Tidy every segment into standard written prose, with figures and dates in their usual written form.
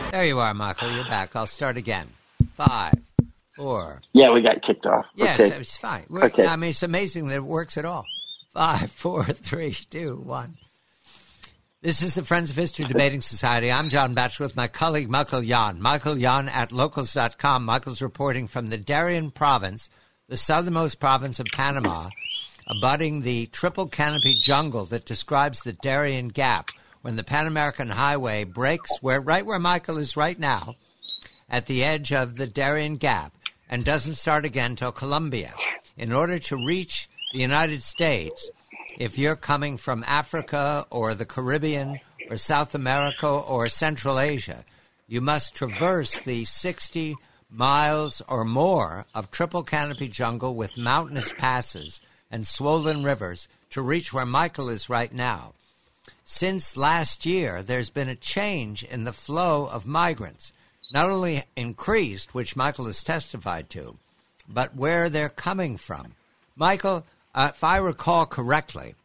There you are, Michael. You're back. I'll start again. 5, 4. Yeah, we got kicked off. Yeah, okay. it's fine. Okay. I mean, it's amazing that it works at all. 5, 4, 3, 2, 1. This is the Friends of History Debating Society. I'm John Batchelor with my colleague Michael Yon. Michael Yon at locals.com. Michael's reporting from the Darien Province, the southernmost province of Panama, abutting the triple canopy jungle that describes the Darien Gap, when the Pan American Highway breaks right where Michael is right now, at the edge of the Darien Gap, and doesn't start again till Colombia. In order to reach the United States, if you're coming from Africa or the Caribbean or South America or Central Asia, you must traverse the 60 miles or more of triple canopy jungle with mountainous passes and swollen rivers to reach where Michael is right now. Since last year, there's been a change in the flow of migrants, not only increased, which Michael has testified to, but where they're coming from. Michael, if I recall correctly,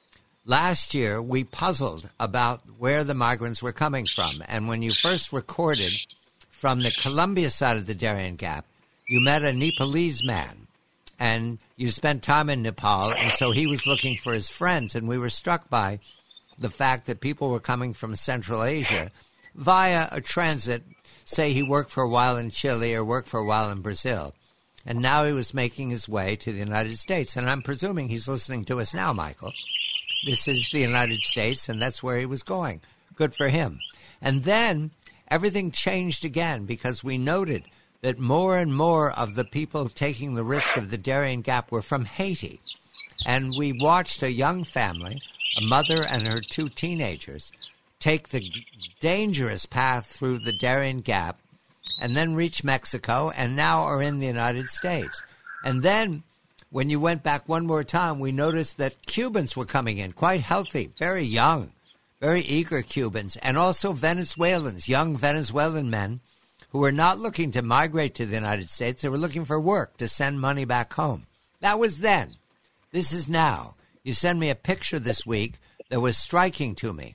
last year we puzzled about where the migrants were coming from. And when you first recorded from the Colombia side of the Darien Gap, you met a Nepalese man. And you spent time in Nepal, and so he was looking for his friends, and we were struck by the fact that people were coming from Central Asia via a transit. Say he worked for a while in Chile or worked for a while in Brazil, and now he was making his way to the United States. And I'm presuming he's listening to us now, Michael. This is the United States, and that's where he was going. Good for him. And then everything changed again because we noted that more and more of the people taking the risk of the Darien Gap were from Haiti. And we watched a young family, a mother and her 2 teenagers, take the dangerous path through the Darien Gap and then reach Mexico and now are in the United States. And then when you went back one more time, we noticed that Cubans were coming in, quite healthy, very young, very eager Cubans, and also Venezuelans, young Venezuelan men who were not looking to migrate to the United States. They were looking for work to send money back home. That was then. This is now. You sent me a picture this week that was striking to me.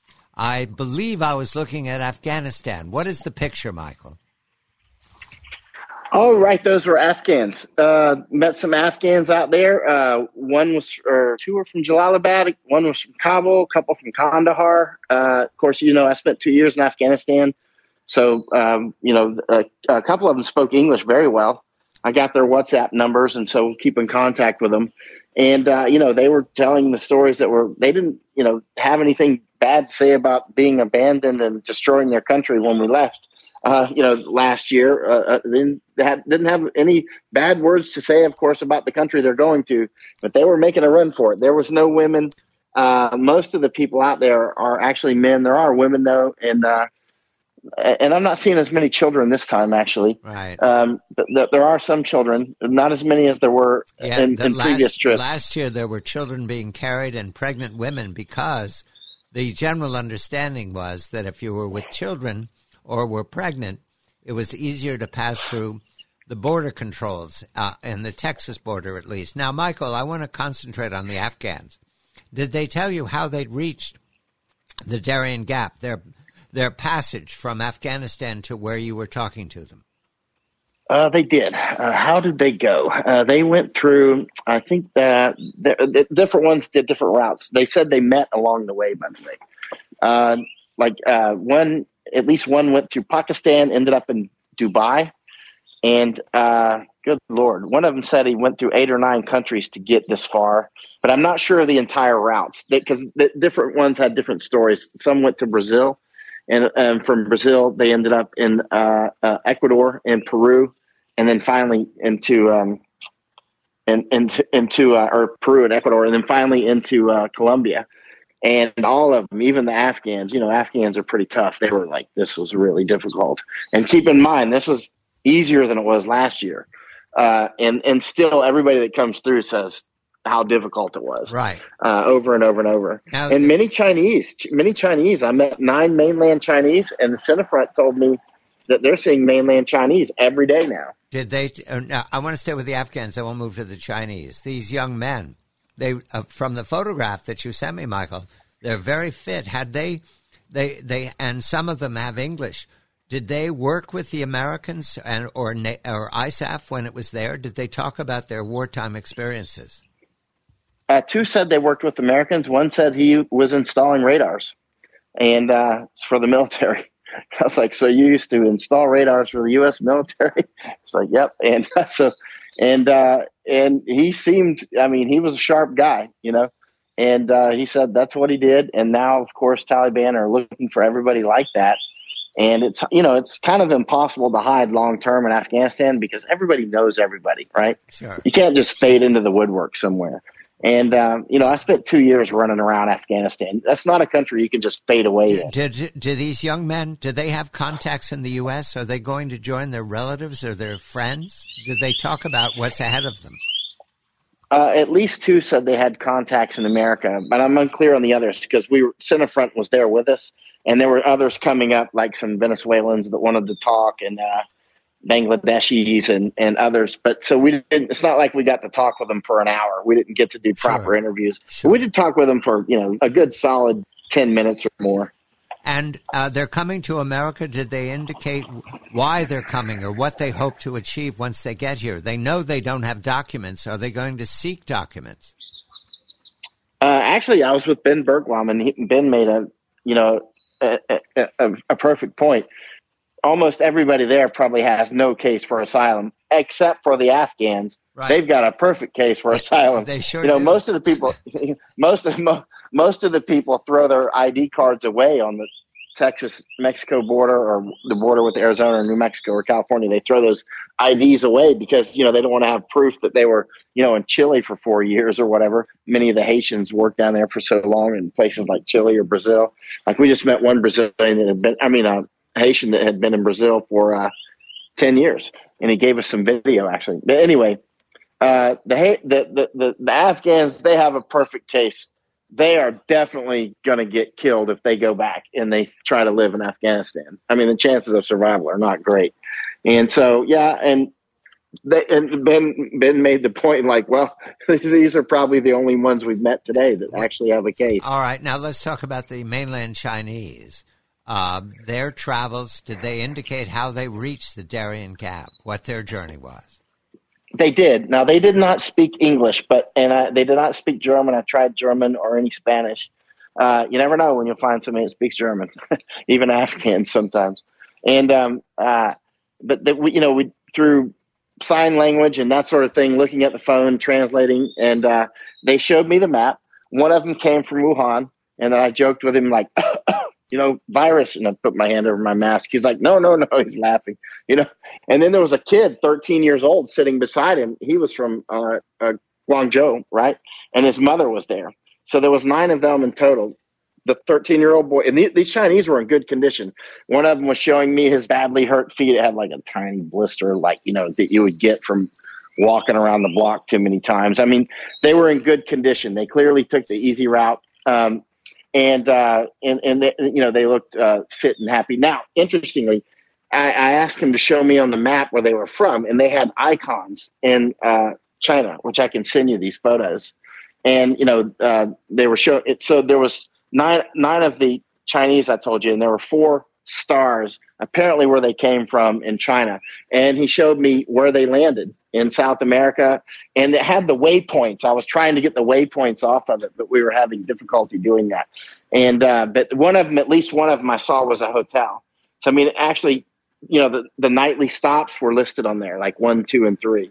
I believe I was looking at Afghanistan. What is the picture, Michael? Oh, right. Those were Afghans. Met some Afghans out there. 2 were from Jalalabad. 1 was from Kabul, a couple from Kandahar. Of course, I spent 2 years in Afghanistan. So, a couple of them spoke English very well. I got their WhatsApp numbers, and so keep in contact with them. And, they were telling the stories they didn't, have anything bad to say about being abandoned and destroying their country when we left, last year. Didn't have any bad words to say, of course, about the country they're going to, but they were making a run for it. There was no women. Most of the people out there are actually men. There are women, though, and I'm not seeing as many children this time, actually. Right. But there are some children, not as many as there were in previous trips. Last year, there were children being carried and pregnant women because the general understanding was that if you were with children or were pregnant, it was easier to pass through the border controls, in the Texas border at least. Now, Michael, I want to concentrate on the Afghans. Did they tell you how they'd reached the Darien Gap, their passage from Afghanistan to where you were talking to them? They did. How did they go? They went through, I think that the different ones did different routes. They said they met along the way, by the way. At least one went through Pakistan, ended up in Dubai. And good Lord, one of them said he went through 8 or 9 countries to get this far. But I'm not sure of the entire routes because the different ones had different stories. Some went to Brazil. And from Brazil, they ended up in Ecuador and Peru, and then finally into Peru and Ecuador, and then finally into Colombia. And all of them, even the Afghans, Afghans are pretty tough. They were like, this was really difficult. And keep in mind, this was easier than it was last year. And still, everybody that comes through says how difficult it was, right? Over and over and over. Now, and many Chinese. I met 9 mainland Chinese, and the Cinefront told me that they're seeing mainland Chinese every day now. Did they? Now, I want to stay with the Afghans. I won't move to the Chinese. These young men, they from the photograph that you sent me, Michael, they're very fit. Had they and some of them have English. Did they work with the Americans or ISAF when it was there? Did they talk about their wartime experiences? Two said they worked with Americans. One said he was installing radars, and it's for the military. I was like, so you used to install radars for the U.S. military? It's like, yep. And and he seemed, I mean, he was a sharp guy, you know. And he said that's what he did. And now, of course, Taliban are looking for everybody like that. And it's, you know, it's kind of impossible to hide long term in Afghanistan because everybody knows everybody, right? Sure. You can't just fade into the woodwork somewhere. And, you know, I spent 2 years running around Afghanistan. That's not a country you can just fade away in. Do these young men, do they have contacts in the U.S.? Are they going to join their relatives or their friends? Did they talk about what's ahead of them? At least two said they had contacts in America, but I'm unclear on the others because Cinefront was there with us, and there were others coming up, like some Venezuelans that wanted to talk, and Bangladeshis and others. But so we didn't. It's not like we got to talk with them for an hour. We didn't get to do proper interviews. Sure. We did talk with them for a good solid 10 minutes or more. And they're coming to America. Did they indicate why they're coming or what they hope to achieve once they get here? They know they don't have documents. Are they going to seek documents? Actually, I was with Ben Bergwam, and Ben made a perfect point. Almost everybody there probably has no case for asylum, except for the Afghans. Right. They've got a perfect case for asylum. They sure do. Most of the people, most of the people throw their ID cards away on the Texas-Mexico border or the border with Arizona or New Mexico or California. They throw those IDs away because, they don't want to have proof that they were, in Chile for 4 years or whatever. Many of the Haitians worked down there for so long in places like Chile or Brazil. Like we just met one Brazilian that had been, Haitian that had been in Brazil for 10 years, and he gave us some video actually. But anyway, the Afghans, they have a perfect case. They are definitely going to get killed if they go back and they try to live in Afghanistan. I mean, the chances of survival are not great. And so, yeah, and Ben made the point like, well, these are probably the only ones we've met today that actually have a case. All right, now let's talk about the mainland Chinese. Their travels, did they indicate how they reached the Darien Gap, what their journey was? They did. Now, they did not speak English, they did not speak German. I tried German or any Spanish. You never know when you'll find somebody that speaks German, even Afghans sometimes. And we through sign language and that sort of thing, looking at the phone, translating, and they showed me the map. One of them came from Wuhan, and then I joked with him like, virus, and I put my hand over my mask. He's like, no, he's laughing, And then there was a kid, 13 years old, sitting beside him. He was from Guangzhou, right? And his mother was there. So there was 9 of them in total. The 13-year-old boy, and these Chinese were in good condition. One of them was showing me his badly hurt feet. It had like a tiny blister, like, that you would get from walking around the block too many times. I mean, they were in good condition. They clearly took the easy route. And they looked fit and happy. Now, interestingly, I asked him to show me on the map where they were from, and they had icons in China, which I can send you these photos. And they were showing it. So there was nine of the Chinese I told you, and there were 4 stars apparently where they came from in China. And he showed me where they landed in South America, and it had the waypoints. I was trying to get the waypoints off of it, but we were having difficulty doing that. And but at least one of them I saw was a hotel. So I mean, actually, the nightly stops were listed on there, like 1, 2, and 3.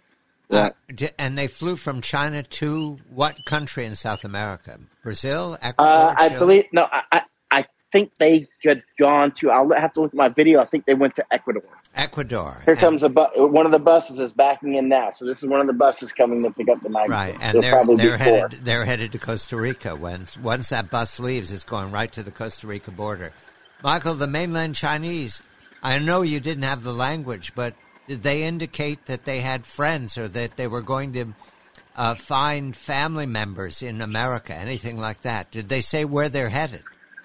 And they flew from China to what country in South America? Brazil, Ecuador, I Chile? believe no. I think they had gone to. I'll have to look at my video. I think they went to Ecuador. Ecuador. Here comes one of the buses is backing in now. So this is one of the buses coming to pick up the migrants. Right, and they're headed to Costa Rica. Once that bus leaves, it's going right to the Costa Rica border. Michael, the mainland Chinese, I know you didn't have the language, but did they indicate that they had friends or that they were going to find family members in America, anything like that? Did they say where they're headed?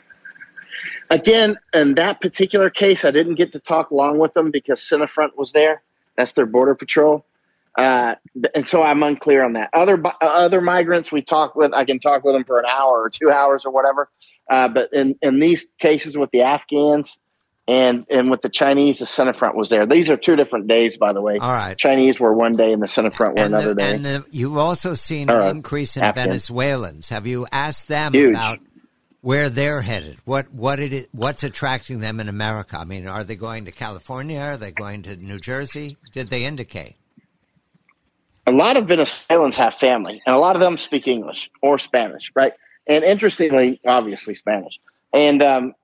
Again, in that particular case, I didn't get to talk long with them because Cinefront was there. That's their border patrol. And so I'm unclear on that. Other migrants we talk with, I can talk with them for an hour or 2 hours or whatever. But in these cases with the Afghans, And with the Chinese, the Center Front was there. These are two different days, by the way. All right. Chinese were one day and the Center Front were another day. And you've also seen an increase in Afghans. Venezuelans. Have you asked them Huge. about where they're headed? What's attracting them in America? I mean, are they going to California? Are they going to New Jersey? Did they indicate? A lot of Venezuelans have family, and a lot of them speak English or Spanish, right? And interestingly, obviously Spanish. And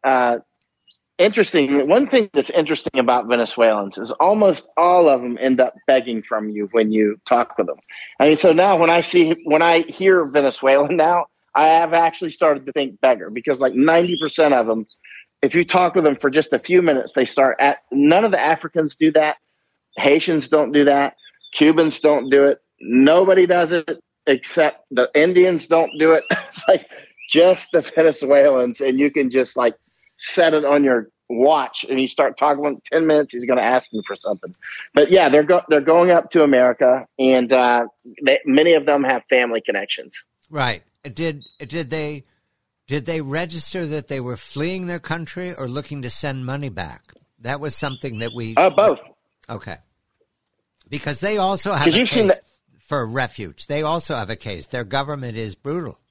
interesting, one thing that's interesting about Venezuelans is almost all of them end up begging from you when you talk to them. I mean, so now when I hear Venezuelan now, I have actually started to think beggar, because like 90% of them, if you talk with them for just a few minutes, they start none of the Africans do that. Haitians don't do that. Cubans don't do it. Nobody does it except the Indians don't do it. It's like just the Venezuelans, and you can just like set it on your watch, and you start talking about 10 minutes, he's going to ask you for something. But yeah, they're going up to America, and many of them have family connections. Right. Did they register that they were fleeing their country or looking to send money back? That was something that we both. Okay. Because they also have a case for refuge. They also have a case. Their government is brutal.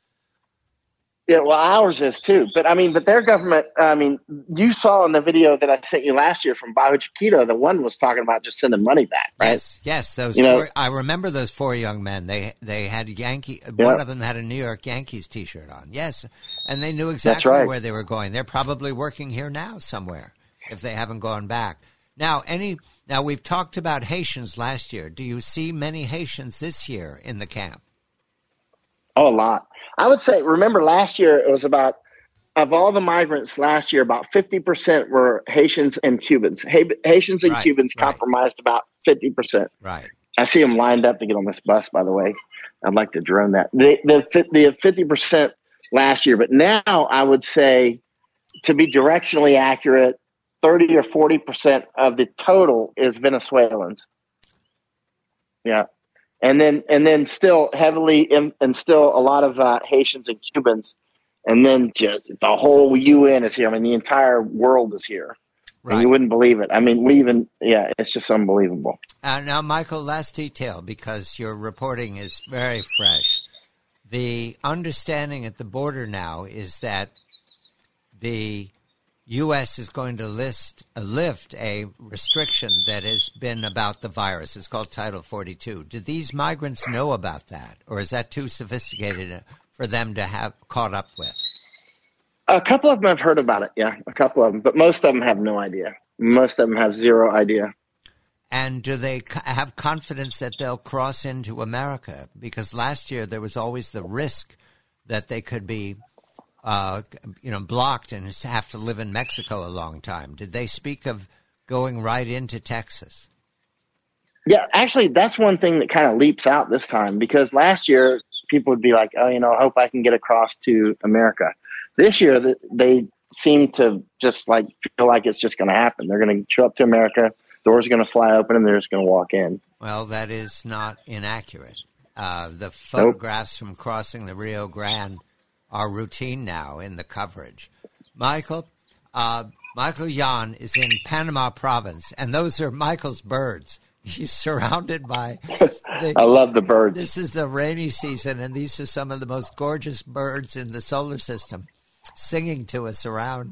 Yeah, well, ours is too. But their government, you saw in the video that I sent you last year from Bajo Chiquito, the one was talking about just sending money back, right? Yes. I remember those four young men. They had one of them had a New York Yankees T-shirt on. Yes, and they knew exactly where they were going. They're probably working here now somewhere if they haven't gone back. Now we've talked about Haitians last year. Do you see many Haitians this year in the camp? Oh, a lot. I would say, remember last year it was of all the migrants last year, about 50% were Haitians and Cubans. Haitians and Cubans compromised about 50%. Right. I see them lined up to get on this bus, by the way. I'd like to drone that. The 50% last year, but now I would say, to be directionally accurate, 30 or 40% of the total is Venezuelans. Yeah. And then still heavily and still a lot of Haitians and Cubans. And then just the whole UN is here. The entire world is here. Right. And you wouldn't believe it. It's just unbelievable. Now, Michael, last detail, because your reporting is very fresh. The understanding at the border now is that the U.S. is going to lift a restriction that has been about the virus. It's called Title 42. Do these migrants know about that, or is that too sophisticated for them to have caught up with? A couple of them have heard about it, yeah, a couple of them. But most of them have no idea. Most of them have zero idea. And do they have confidence that they'll cross into America? Because last year there was always the risk that they could be blocked and have to live in Mexico a long time. Did they speak of going right into Texas? Yeah, actually, that's one thing that kind of leaps out this time, because last year people would be like, I hope I can get across to America. This year, they seem to just feel like it's just going to happen. They're going to show up to America, doors are going to fly open, and they're just going to walk in. Well, that is not inaccurate. The photographs from crossing the Rio Grande are routine now in the coverage. Michael Yan is in Panama province, and those are Michael's birds. He's surrounded by... I love the birds. This is the rainy season, and these are some of the most gorgeous birds in the solar system singing to us around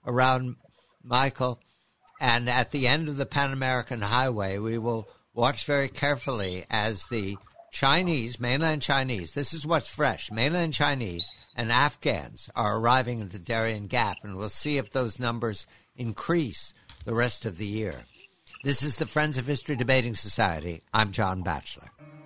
Michael. And at the end of the Pan American Highway, we will watch very carefully as the mainland Chinese, this is what's fresh, mainland Chinese and Afghans are arriving at the Darien Gap, and we'll see if those numbers increase the rest of the year. This is the Friends of History Debating Society. I'm John Batchelor.